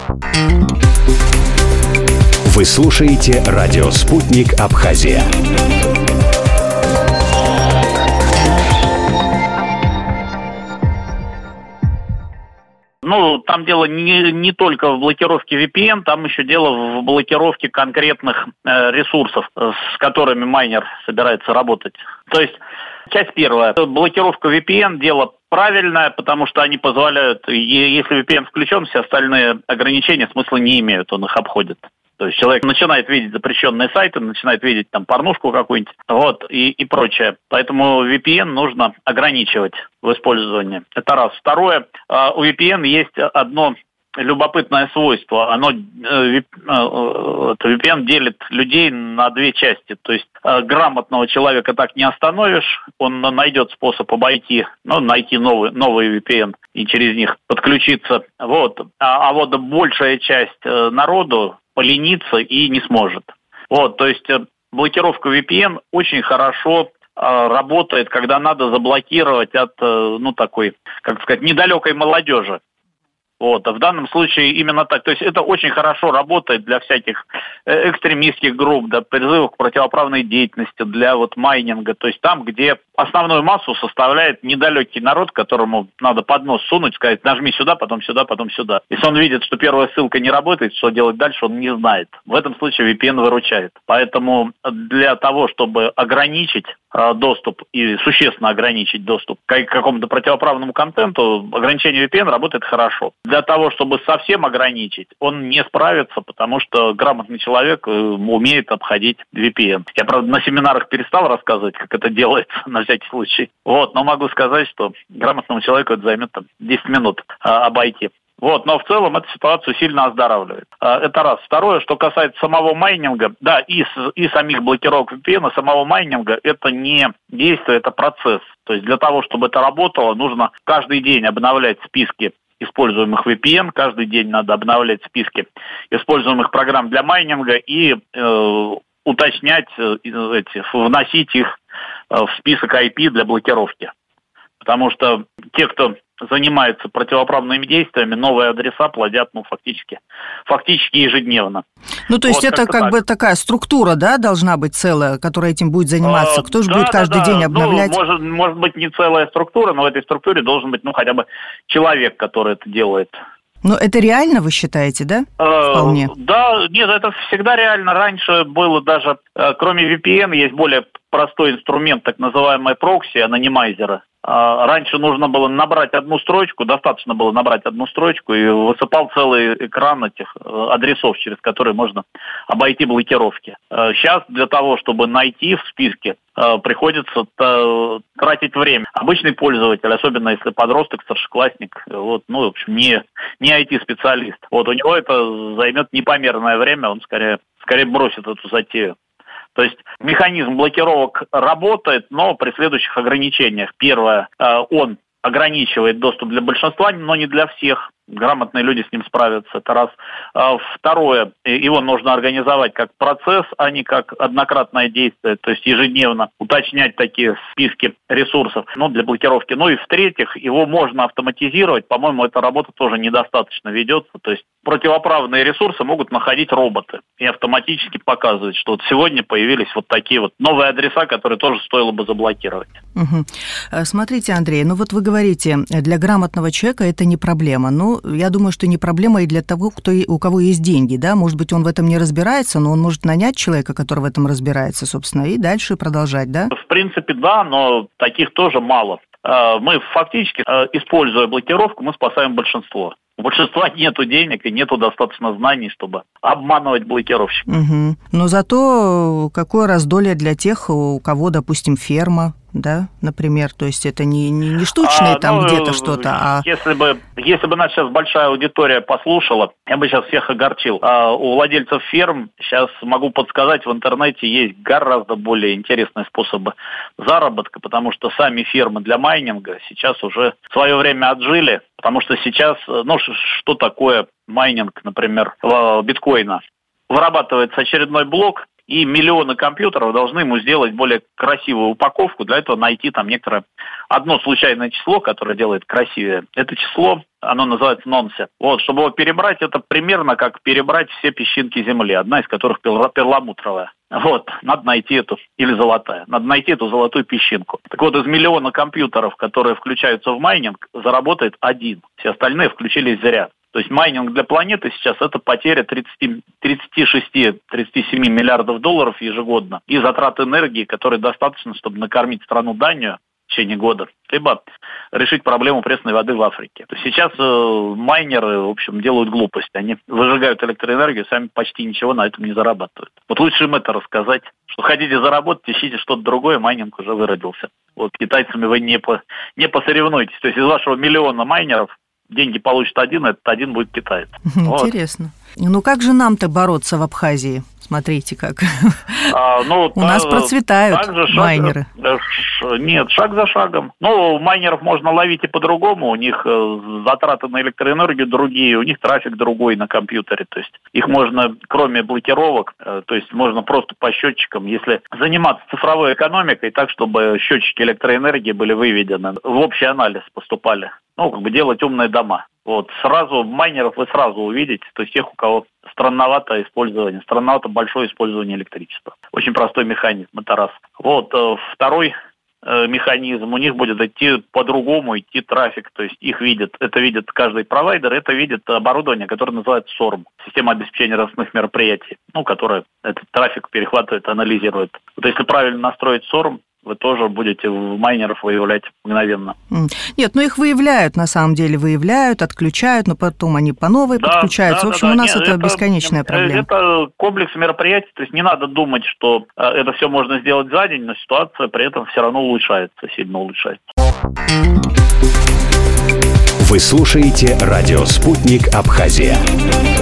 Вы слушаете радио «Спутник Абхазия». Там дело не только в блокировке VPN, там еще дело в блокировке конкретных ресурсов, с которыми майнер собирается работать. То есть, часть первая. Блокировка VPN – дело правильное, потому что они позволяют, если VPN включен, все остальные ограничения смысла не имеют, он их обходит. То есть человек начинает видеть запрещенные сайты, начинает видеть там порнушку какую-нибудь, и прочее. Поэтому VPN нужно ограничивать в использовании. Это раз. Второе, у VPN есть одно любопытное свойство. VPN делит людей на две части. То есть грамотного человека так не остановишь, он найдет способ обойти, найти новый VPN и через них подключиться. А вот большая часть народу поленится и не сможет. То есть блокировка VPN очень хорошо работает, когда надо заблокировать от, такой, недалекой молодежи. А в данном случае именно так. То есть это очень хорошо работает для всяких экстремистских групп, для призывов к противоправной деятельности, для майнинга. То есть там, где основную массу составляет недалекий народ, которому надо под нос сунуть, сказать, нажми сюда, потом сюда, потом сюда. Если он видит, что первая ссылка не работает, что делать дальше, он не знает. В этом случае VPN выручает. Поэтому для того, чтобы ограничить доступ и существенно ограничить доступ к какому-то противоправному контенту, ограничение VPN работает хорошо. Для того, чтобы совсем ограничить, он не справится, потому что грамотный человек умеет обходить VPN. Я, правда, на семинарах перестал рассказывать, как это делается, на всякий случай. Но могу сказать, что грамотному человеку это займет 10 минут обойти. Но в целом эту ситуацию сильно оздоравливает. Это раз. Второе, что касается самого майнинга, да, и самих блокировок VPN, самого майнинга, это не действие, это процесс. То есть для того, чтобы это работало, нужно каждый день обновлять списки используемых VPN, каждый день надо обновлять списки используемых программ для майнинга и уточнять, вносить их в список IP для блокировки. Потому что те, кто занимается противоправными действиями, новые адреса плодят, фактически ежедневно. То есть это такая структура, да, должна быть целая, которая этим будет заниматься? Кто же будет каждый день обновлять? Может быть, не целая структура, но в этой структуре должен быть, хотя бы человек, который это делает. Но это реально, вы считаете, да? Вполне. Да, нет, это всегда реально. Раньше было даже, кроме VPN, есть более простой инструмент, так называемый прокси, анонимайзера. Раньше нужно было набрать одну строчку, достаточно было набрать одну строчку, и высыпал целый экран этих адресов, через которые можно обойти блокировки. Сейчас для того, чтобы найти в списке, приходится тратить время. Обычный пользователь, особенно если подросток, старшеклассник, в общем, не IT-специалист. У него это займет непомерное время, он скорее бросит эту затею. То есть механизм блокировок работает, но при следующих ограничениях. Первое, он ограничивает доступ для большинства, но не для всех. Грамотные люди с ним справятся, это раз. Второе, его нужно организовать как процесс, а не как однократное действие, то есть ежедневно уточнять такие списки ресурсов для блокировки. И в-третьих, его можно автоматизировать, по-моему, эта работа тоже недостаточно ведется, то есть противоправные ресурсы могут находить роботы и автоматически показывать, что сегодня появились такие новые адреса, которые тоже стоило бы заблокировать. Угу. Смотрите, Андрей, вы говорите, для грамотного человека это не проблема, я думаю, что не проблема и для того, у кого есть деньги, да, может быть, он в этом не разбирается, но он может нанять человека, который в этом разбирается, собственно, и дальше продолжать, да? В принципе, да, но таких тоже мало. Мы фактически, используя блокировку, мы спасаем большинство. У большинства нету денег и нету достаточно знаний, чтобы обманывать блокировщиков. Угу. Но зато какое раздолье для тех, у кого, допустим, ферма, да, например, то есть это не штучное где-то что-то, а... Если бы нас сейчас большая аудитория послушала, я бы сейчас всех огорчил. У владельцев ферм, сейчас могу подсказать, в интернете есть гораздо более интересные способы заработка, потому что сами фермы для майнинга сейчас уже свое время отжили, потому что сейчас, что такое майнинг, например, биткоина? Вырабатывается очередной блок, и миллионы компьютеров должны ему сделать более красивую упаковку. Для этого найти там некоторое одно случайное число, которое делает красивее. Это число оно называется Нонсе. Вот, чтобы его перебрать, это примерно как перебрать все песчинки Земли, одна из которых перламутровая. Вот, надо найти эту, или золотая, надо найти эту золотую песчинку. Так вот, из миллиона компьютеров, которые включаются в майнинг, заработает один. Все остальные включились зря. То есть майнинг для планеты сейчас это потеря 36-37 миллиардов долларов ежегодно и затрат энергии, которые достаточно, чтобы накормить страну Данию в течение года, либо решить проблему пресной воды в Африке. То есть сейчас майнеры, в общем, делают глупость. Они выжигают электроэнергию, сами почти ничего на этом не зарабатывают. Вот лучше им это рассказать, что хотите заработать, ищите что-то другое, майнинг уже выродился. Вот китайцами вы не посоревнуетесь. То есть из вашего миллиона майнеров деньги получит один, этот один будет китаец. Интересно. Вот. Ну как же нам-то бороться в Абхазии? Смотрите как. У нас процветают майнеры. Нет, шаг за шагом. Майнеров можно ловить и по-другому. У них затраты на электроэнергию другие, у них трафик другой на компьютере. То есть их можно, кроме блокировок, то есть можно просто по счетчикам, если заниматься цифровой экономикой так, чтобы счетчики электроэнергии были выведены, в общий анализ поступали. Делать умные дома. Вот, майнеров вы сразу увидите, то есть тех, у кого странновато большое использование электричества. Очень простой механизм, это раз. Вот, второй механизм, у них будет идти по-другому, идти трафик, то есть это видит каждый провайдер, это видит оборудование, которое называется SORM, система обеспечения разных мероприятий, которая этот трафик перехватывает, анализирует. Вот если правильно настроить SORM, вы тоже будете майнеров выявлять мгновенно. Нет, их выявляют, на самом деле отключают, но потом они по новой подключаются. В общем, у нас это бесконечная проблема. Это комплекс мероприятий, то есть не надо думать, что это все можно сделать за день, но ситуация при этом все равно сильно улучшается. Вы слушаете радио «Спутник Абхазия».